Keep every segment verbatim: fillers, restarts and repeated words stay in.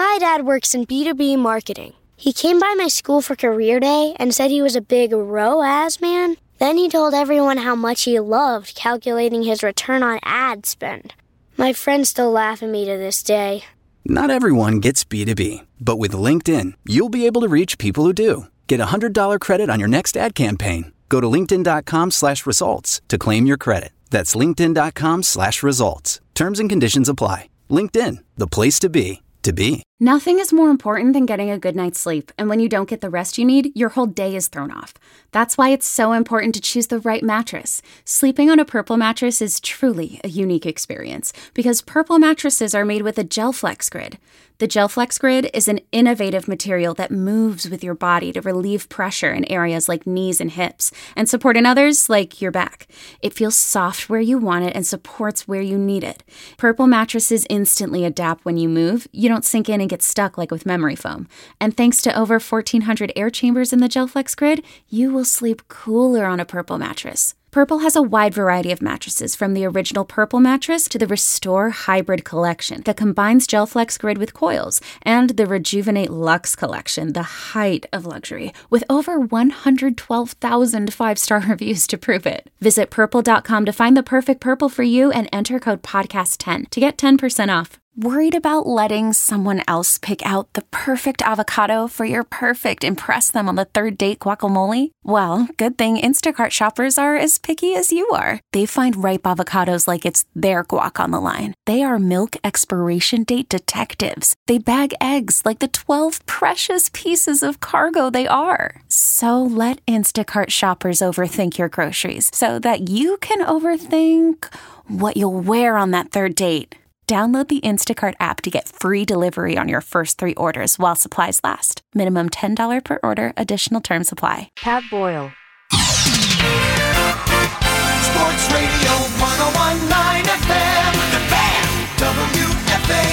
My dad works in B two B marketing. He came by my school for career day and said he was a big R O A S man. Then he told everyone how much he loved calculating his return on ad spend. My friends still laugh at me to this day. Not everyone gets B two B, but with LinkedIn, you'll be able to reach people who do. Get a one hundred dollars credit on your next ad campaign. Go to linkedin.com slash results to claim your credit. That's linkedin.com slash results. Terms and conditions apply. LinkedIn, the place to be, to be. Nothing is more important than getting a good night's sleep, and when you don't get the rest you need, your whole day is thrown off. That's why it's so important to choose the right mattress. Sleeping on a Purple mattress is truly a unique experience, because Purple mattresses are made with a GelFlex Grid. The GelFlex Grid is an innovative material that moves with your body to relieve pressure in areas like knees and hips, and support in others like your back. It feels soft where you want it and supports where you need it. Purple mattresses instantly adapt when you move. You don't sink in and get stuck like with memory foam. And thanks to over fourteen hundred air chambers in the GelFlex Grid, you will sleep cooler on a Purple mattress. Purple has a wide variety of mattresses, from the original Purple mattress to the Restore Hybrid collection that combines GelFlex Grid with coils, and the Rejuvenate Luxe collection, the height of luxury, with over one hundred twelve thousand five-star reviews to prove it. Visit purple dot com to find the perfect Purple for you and enter code podcast ten to get ten percent off. Worried about letting someone else pick out the perfect avocado for your perfect impress them on the third date guacamole? Well, good thing Instacart shoppers are as picky as you are. They find ripe avocados like it's their guac on the line. They are milk expiration date detectives. They bag eggs like the twelve precious pieces of cargo they are. So let Instacart shoppers overthink your groceries so that you can overthink what you'll wear on that third date. Download the Instacart app to get free delivery on your first three orders while supplies last. Minimum ten dollars per order. Additional terms apply. Pat Boyle. Sports Radio one oh one point nine F M. The Fan. W F A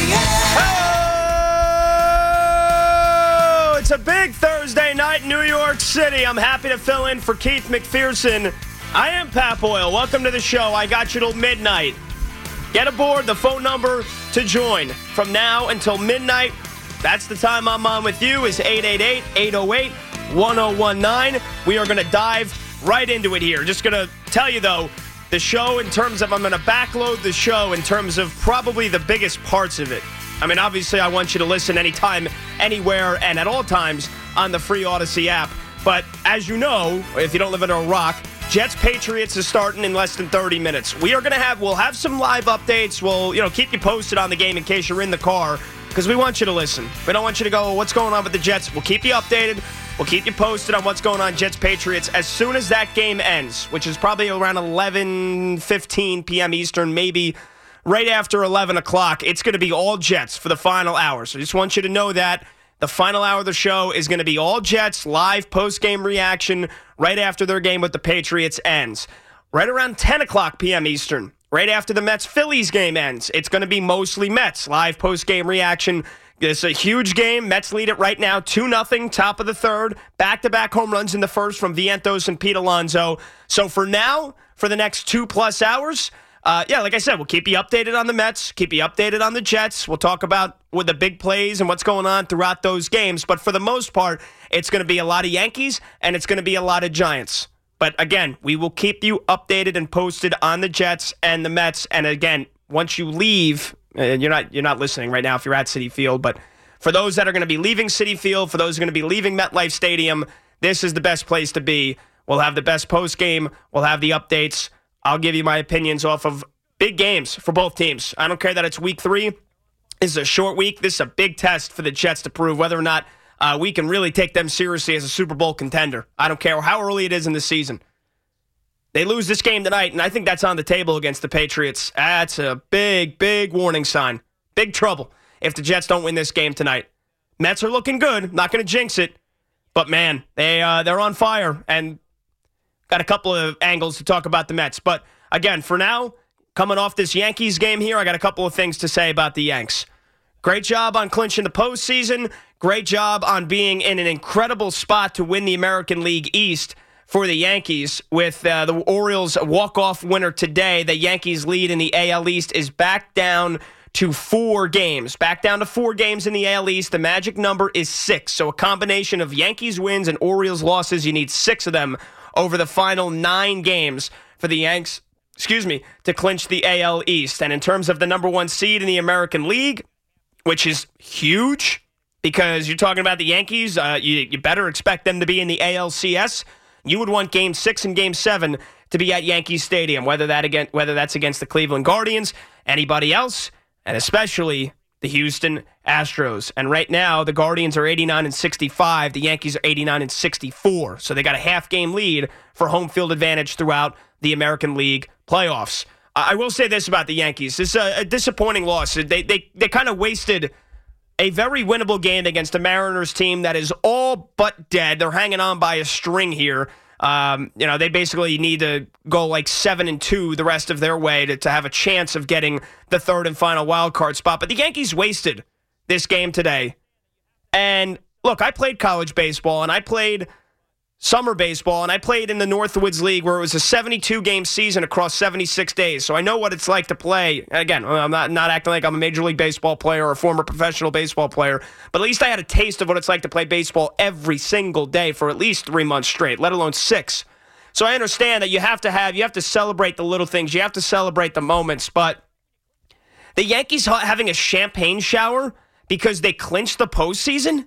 N. Oh, it's a big Thursday night in New York City. I'm happy to fill in for Keith McPherson. I am Pat Boyle. Welcome to the show. I got you till midnight. Get aboard. The phone number to join from now until midnight. That's the time I'm on with you, is eight eight eight, eight oh eight, one oh one nine. We are going to dive right into it here. Just going to tell you, though, the show in terms of, I'm going to backload the show in terms of probably the biggest parts of it. I mean, obviously, I want you to listen anytime, anywhere, and at all times on the free Odyssey app. But as you know, if you don't live under a rock, Jets Patriots is starting in less than thirty minutes. We are going to have, we'll have some live updates. We'll, you know, keep you posted on the game in case you're in the car, because we want you to listen. We don't want you to go, what's going on with the Jets? We'll keep you updated. We'll keep you posted on what's going on Jets Patriots as soon as that game ends, which is probably around eleven fifteen p.m. Eastern, maybe right after eleven o'clock. It's going to be all Jets for the final hour. So I just want you to know that. The final hour of the show is going to be all Jets, live post-game reaction right after their game with the Patriots ends. Right around ten o'clock p.m. Eastern, right after the Mets-Phillies game ends, it's going to be mostly Mets, live post-game reaction. It's a huge game. Mets lead it right now, two nothing, top of the third. Back-to-back home runs in the first from Vientos and Pete Alonso. So for now, for the next two-plus hours, Uh, yeah, like I said, we'll keep you updated on the Mets, keep you updated on the Jets. We'll talk about with the big plays and what's going on throughout those games. But for the most part, it's going to be a lot of Yankees and it's going to be a lot of Giants. But again, we will keep you updated and posted on the Jets and the Mets. And again, once you leave, and you're not you're not listening right now if you're at Citi Field, but for those that are going to be leaving Citi Field, for those who are going to be leaving MetLife Stadium, this is the best place to be. We'll have the best post game. We'll have the updates. I'll give you my opinions off of big games for both teams. I don't care that it's week three. This is a short week. This is a big test for the Jets to prove whether or not uh, we can really take them seriously as a Super Bowl contender. I don't care how early it is in the season. They lose this game tonight, and I think that's on the table against the Patriots. That's a big, big warning sign. Big trouble if the Jets don't win this game tonight. Mets are looking good. Not going to jinx it. But, man, they, uh, they're on fire, and got a couple of angles to talk about the Mets. But, again, for now, coming off this Yankees game here, I got a couple of things to say about the Yanks. Great job on clinching the postseason. Great job on being in an incredible spot to win the American League East for the Yankees. With uh, the Orioles walk-off winner today, the Yankees lead in the A L East is back down to four games. Back down to four games in the A L East. The magic number is six. So a combination of Yankees wins and Orioles losses. You need six of them over the final nine games for the Yanks, excuse me, to clinch the A L East. And in terms of the number one seed in the American League, which is huge because you're talking about the Yankees, uh, you, you better expect them to be in the A L C S. You would want game six and game seven to be at Yankee Stadium, whether that again, whether that's against the Cleveland Guardians, anybody else, and especially the Houston Astros. And right now, the Guardians are eighty-nine and sixty-five. The Yankees are eighty-nine and sixty-four. So they got a half-game lead for home field advantage throughout the American League playoffs. Uh, I will say this about the Yankees. It's a, a disappointing loss. They, they, they kind of wasted a very winnable game against a Mariners team that is all but dead. They're hanging on by a string here. Um, you know, they basically need to go like seven and two the rest of their way to, to have a chance of getting the third and final wild card spot. But the Yankees wasted this game today. And look, I played college baseball and I played summer baseball and I played in the Northwoods League where it was a seventy-two game season across seventy-six days. So I know what it's like to play. Again, I'm not, not acting like I'm a Major League Baseball player or a former professional baseball player, but at least I had a taste of what it's like to play baseball every single day for at least three months straight, let alone six. So I understand that you have to have, you have to celebrate the little things. You have to celebrate the moments, but the Yankees having a champagne shower because they clinched the postseason?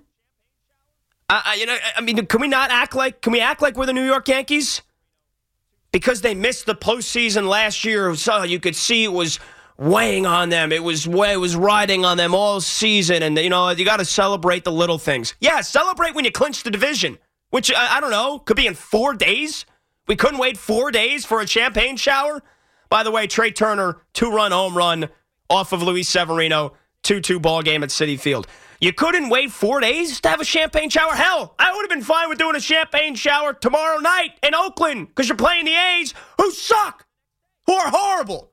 I, you know, I mean, can we not act like, can we act like we're the New York Yankees? Because they missed the postseason last year, so you could see it was weighing on them. It was it was riding on them all season, and, you know, you got to celebrate the little things. Yeah, celebrate when you clinch the division, which, I, I don't know, could be in four days. We couldn't wait four days for a champagne shower. By the way, Trey Turner, two-run home run off of Luis Severino, two two ball game at Citi Field. You couldn't wait four days to have a champagne shower? Hell, I would have been fine with doing a champagne shower tomorrow night in Oakland because you're playing the A's, who suck, who are horrible.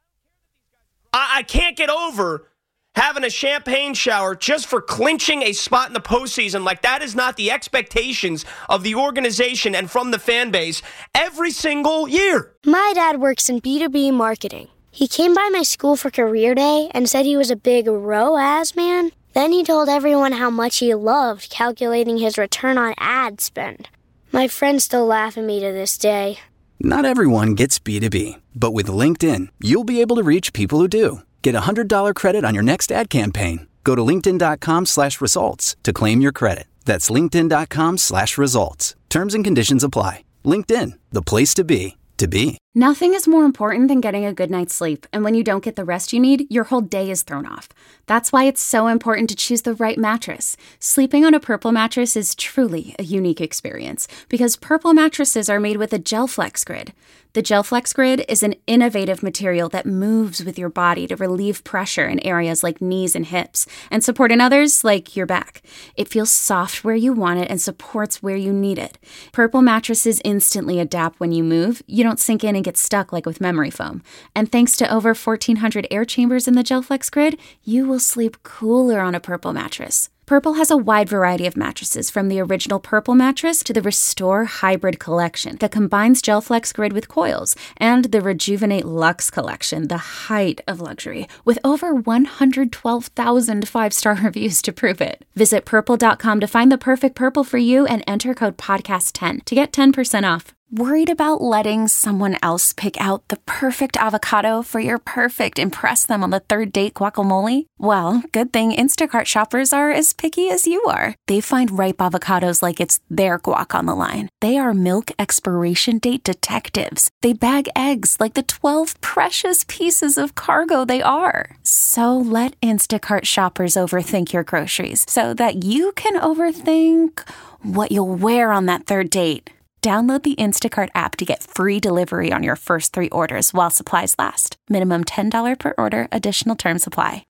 I, I can't get over having a champagne shower just for clinching a spot in the postseason. Like, that is not the expectations of the organization and from the fan base every single year. My dad works in B two B marketing. He came by my school for career day and said he was a big R O A S man. Then he told everyone how much he loved calculating his return on ad spend. My friends still laugh at me to this day. Not everyone gets B two B, but with LinkedIn, you'll be able to reach people who do. Get a one hundred dollars credit on your next ad campaign. Go to linkedin.com slash results to claim your credit. That's linkedin.com slash results. Terms and conditions apply. LinkedIn, the place to be, to be. Nothing is more important than getting a good night's sleep, and when you don't get the rest you need, your whole day is thrown off. That's why it's so important to choose the right mattress. Sleeping on a Purple mattress is truly a unique experience, because Purple mattresses are made with a GelFlex Grid. The GelFlex Grid is an innovative material that moves with your body to relieve pressure in areas like knees and hips, and support in others like your back. It feels soft where you want it and supports where you need it. Purple mattresses instantly adapt when you move. You don't sink in and get stuck like with memory foam. And thanks to over fourteen hundred air chambers in the GelFlex Grid, you will sleep cooler on a Purple mattress. Purple has a wide variety of mattresses, from the original Purple mattress to the Restore Hybrid collection that combines GelFlex Grid with coils, and the Rejuvenate Luxe collection, the height of luxury, with over one hundred twelve thousand five-star reviews to prove it. Visit purple dot com to find the perfect Purple for you and enter code podcast ten to get ten percent off. Worried about letting someone else pick out the perfect avocado for your perfect impress them on the third date guacamole? Well, good thing Instacart shoppers are as picky as you are. They find ripe avocados like it's their guac on the line. They are milk expiration date detectives. They bag eggs like the twelve precious pieces of cargo they are. So let Instacart shoppers overthink your groceries so that you can overthink what you'll wear on that third date. Download the Instacart app to get free delivery on your first three orders while supplies last. Minimum ten dollars per order. Additional terms apply.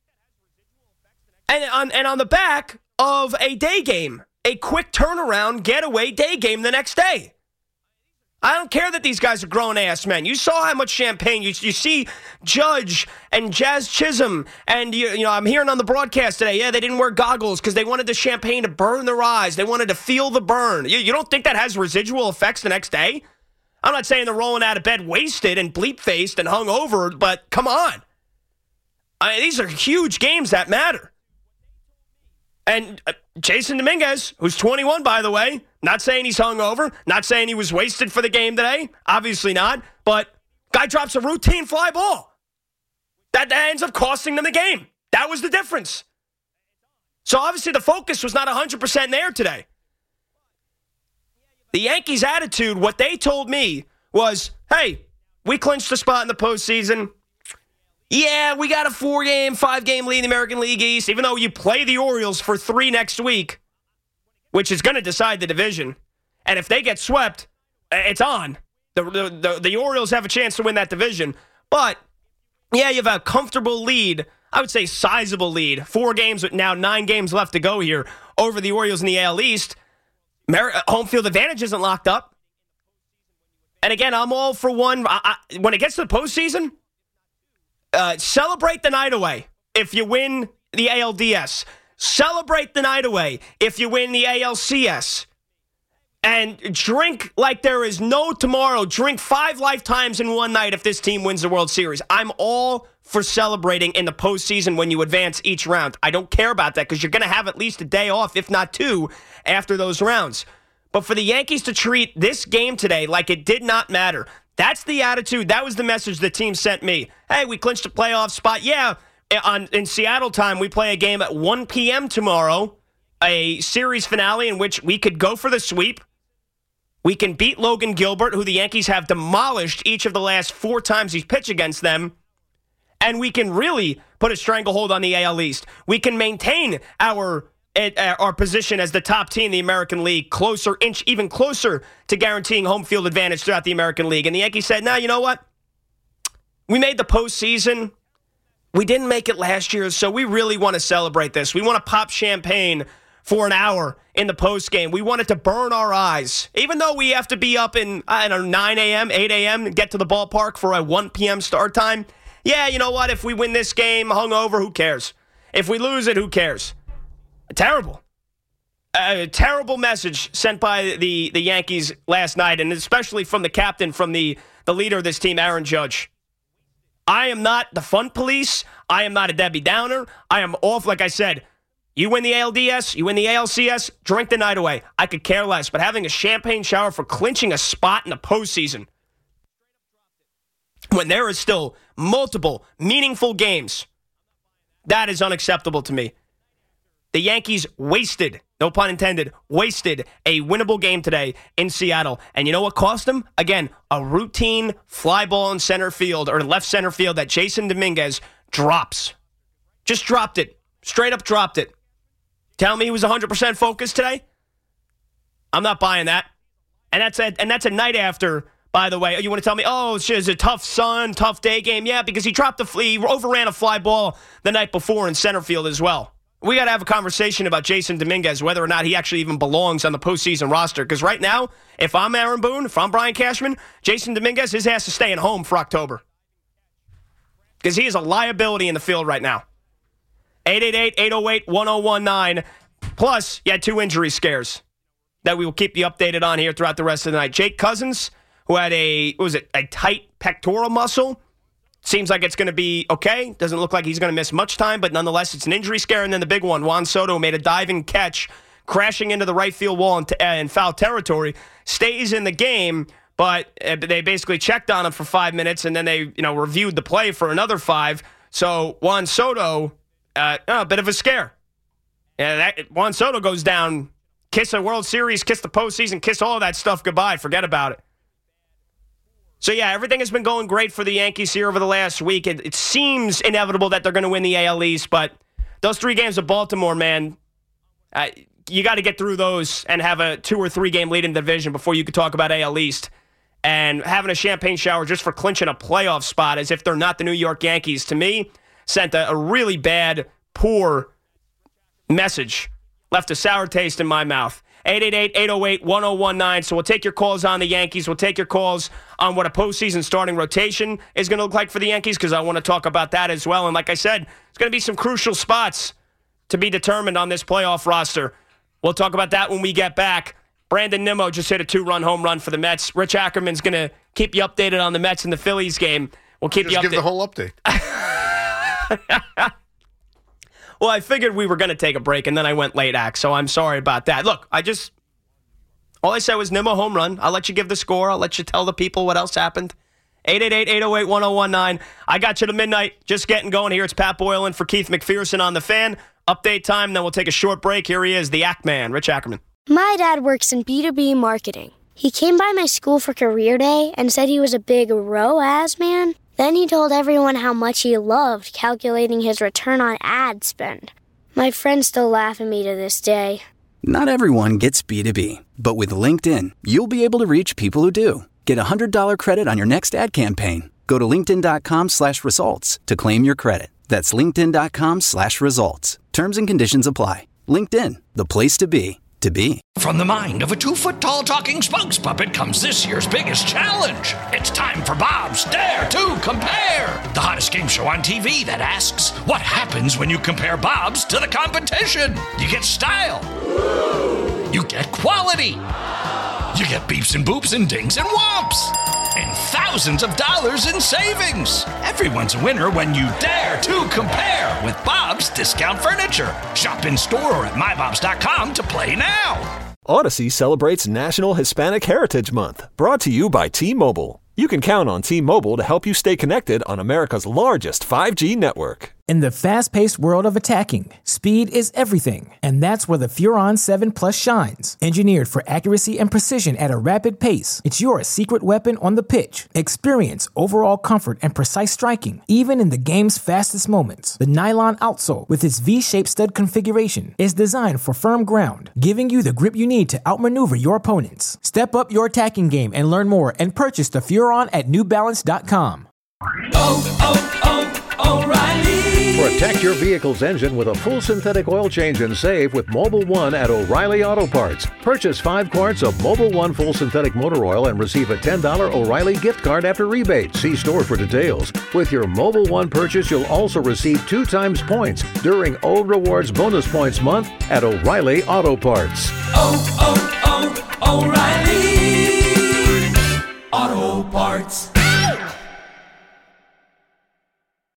And on, and on the back of a day game, a quick turnaround getaway day game the next day. I don't care that these guys are grown-ass men. You saw how much champagne. You, you see Judge and Jazz Chisholm, and you, you know I'm hearing on the broadcast today, yeah, they didn't wear goggles because they wanted the champagne to burn their eyes. They wanted to feel the burn. You, you don't think that has residual effects the next day? I'm not saying they're rolling out of bed wasted and bleep-faced and hungover, but come on. I mean, these are huge games that matter. And uh, Jason Dominguez, who's twenty-one, by the way, not saying he's hungover, not saying he was wasted for the game today, obviously not, but guy drops a routine fly ball. That, that ends up costing them the game. That was the difference. So obviously the focus was not one hundred percent there today. The Yankees' attitude, what they told me was, hey, we clinched the spot in the postseason. Yeah, we got a four-game, five-game lead in the American League East, even though you play the Orioles for three next week, which is going to decide the division. And if they get swept, it's on. The, the, the, the Orioles have a chance to win that division. But, yeah, you have a comfortable lead, I would say sizable lead, four games with now nine games left to go here over the Orioles in the A L East. Home field advantage isn't locked up. And again, I'm all for one. I, I, when it gets to the postseason, uh, celebrate the night away if you win the A L D S. Celebrate the night away if you win the A L C S. And drink like there is no tomorrow. Drink five lifetimes in one night if this team wins the World Series. I'm all for celebrating in the postseason when you advance each round. I don't care about that because you're going to have at least a day off, if not two, after those rounds. But for the Yankees to treat this game today like it did not matter, that's the attitude. That was the message the team sent me. Hey, we clinched a playoff spot. Yeah, on, in Seattle time, we play a game at one p.m. tomorrow, a series finale in which we could go for the sweep. We can beat Logan Gilbert, who the Yankees have demolished each of the last four times he's pitched against them. And we can really put a stranglehold on the A L East. We can maintain our our position as the top team in the American League, closer, inch even closer to guaranteeing home field advantage throughout the American League. And the Yankees said, "Now, you know what? We made the postseason. We didn't make it last year, so we really want to celebrate this. We want to pop champagne for an hour in the postgame. We want it to burn our eyes. Even though we have to be up in, I don't know, nine a.m., eight a.m., and get to the ballpark for a one p.m. start time. Yeah, you know what? If we win this game hungover, who cares? If we lose it, who cares?" Terrible. A terrible message sent by the, the Yankees last night, and especially from the captain, from the, the leader of this team, Aaron Judge. I am not the fun police. I am not a Debbie Downer. I am off, like I said. You win the A L D S, you win the A L C S, drink the night away. I could care less, but having a champagne shower for clinching a spot in the postseason when there is still multiple meaningful games, that is unacceptable to me. The Yankees wasted, no pun intended, wasted a winnable game today in Seattle. And you know what cost them? Again, a routine fly ball in center field or left center field that Jason Dominguez drops. Just dropped it. Straight up dropped it. Tell me he was one hundred percent focused today? I'm not buying that. And that's a, and that's a night after, by the way. You want to tell me, oh, it's just a tough sun, tough day game? Yeah, because he dropped the he overran a fly ball the night before in center field as well. We got to have a conversation about Jason Dominguez, whether or not he actually even belongs on the postseason roster. Because right now, if I'm Aaron Boone, if I'm Brian Cashman, Jason Dominguez, his ass is staying home for October. Because he is a liability in the field right now. eight eight eight, eight oh eight, one oh one nine. Plus, you had two injury scares that we will keep you updated on here throughout the rest of the night. Jake Cousins, who had a, what was it, a tight pectoral muscle. Seems like it's going to be okay. Doesn't look like he's going to miss much time, but nonetheless, it's an injury scare. And then the big one, Juan Soto made a diving catch, crashing into the right field wall in, t- uh, in foul territory, stays in the game, but uh, they basically checked on him for five minutes, and then they, you know, reviewed the play for another five. So Juan Soto, uh, oh, a bit of a scare. Yeah, that, Juan Soto goes down, kiss a World Series, kiss the postseason, kiss all of that stuff goodbye. Forget about it. So, yeah, everything has been going great for the Yankees here over the last week. It, it seems inevitable that they're going to win the A L East, but those three games of Baltimore, man, uh, you got to get through those and have a two- or three-game lead in the division before you could talk about A L East. And having a champagne shower just for clinching a playoff spot as if they're not the New York Yankees, to me, sent a, a really bad, poor message. Left a sour taste in my mouth. eight eight eight, eight oh eight, one oh one nine. So we'll take your calls on the Yankees. We'll take your calls on what a postseason starting rotation is going to look like for the Yankees, because I want to talk about that as well. And like I said, it's going to be some crucial spots to be determined on this playoff roster. We'll talk about that when we get back. Brandon Nimmo just hit a two-run home run for the Mets. Rich Ackerman's going to keep you updated on the Mets and the Phillies game. We'll keep just you updated. Give the whole update. Well, I figured we were going to take a break, and then I went late act, so I'm sorry about that. Look, I just, all I said was Nimmo home run. I'll let you give the score. I'll let you tell the people what else happened. eight eight eight, eight oh eight, one oh one nine. I got you to midnight. Just getting going here. It's Pat Boyle in for Keith McPherson on The Fan. Update time, then we'll take a short break. Here he is, the Act Man, Rich Ackerman. My dad works in B two B marketing. He came by my school for career day and said he was a big R O A S man. Then he told everyone how much he loved calculating his return on ad spend. My friends still laugh at me to this day. Not everyone gets B two B, but with LinkedIn, you'll be able to reach people who do. Get a one hundred dollars credit on your next ad campaign. Go to linkedin.com slash results to claim your credit. That's linkedin.com slash results. Terms and conditions apply. LinkedIn, the place to be, to be. From the mind of a two-foot-tall talking spokes puppet comes this year's biggest challenge. It's time for Bob's Dare to Compare, the hottest game show on T V that asks, what happens when you compare Bob's to the competition? You get style. You get quality. You get beeps and boops and dings and whomps. And thousands of dollars in savings. Everyone's a winner when you dare to compare with Bob's Discount Furniture. Shop in store or at my bobs dot com to play now. Odyssey celebrates National Hispanic Heritage Month, brought to you by T-Mobile. You can count on T-Mobile to help you stay connected on America's largest five G network. In the fast-paced world of attacking, speed is everything, and that's where the Furon seven Plus shines. Engineered for accuracy and precision at a rapid pace, it's your secret weapon on the pitch. Experience overall comfort and precise striking, even in the game's fastest moments. The nylon outsole, with its V-shaped stud configuration, is designed for firm ground, giving you the grip you need to outmaneuver your opponents. Step up your attacking game and learn more and purchase the Furon at new balance dot com. Oh, oh, oh, O'Reilly. Protect your vehicle's engine with a full synthetic oil change and save with Mobil one at O'Reilly Auto Parts. Purchase five quarts of Mobil one full synthetic motor oil and receive a ten dollars O'Reilly gift card after rebate. See store for details. With your Mobil one purchase, you'll also receive two times points during O Rewards Bonus Points Month at O'Reilly Auto Parts. Oh, oh, oh, O'Reilly.